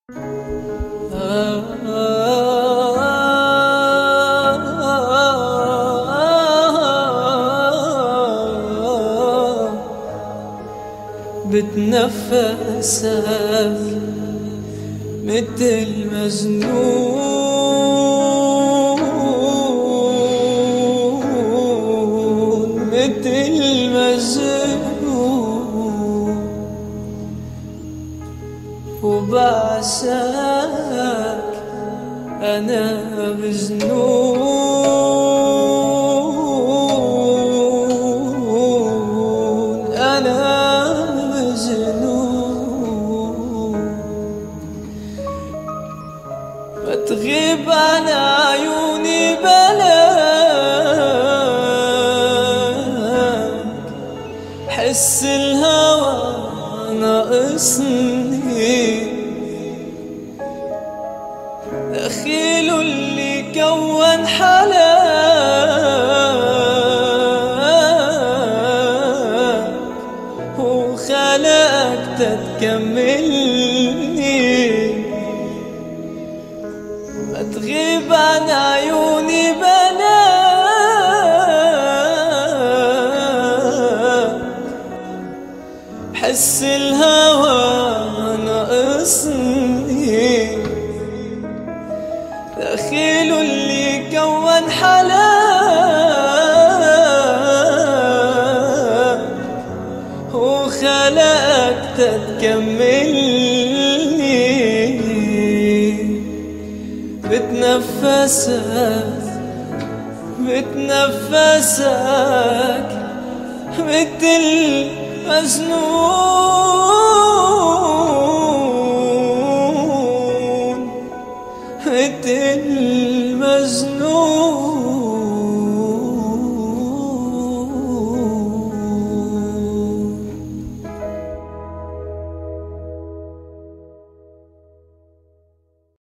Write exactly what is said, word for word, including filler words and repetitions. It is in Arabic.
بتنفسك مثل مجنون، مثل مجنون، وبعشقك أنا بجنون، أنا ما تغيب عن عيوني بلاك، حس الهوى ناقصني، دخيله اللي كون حلاك وخلقك تتكملني. ما تغيب عن عيوني بلاك، حس الهوى ناقصني، دخيله اللي كون حلاك وخلقك تتكملني. بتنفسك بتنفسك مثل مجنون، مثل مجنون.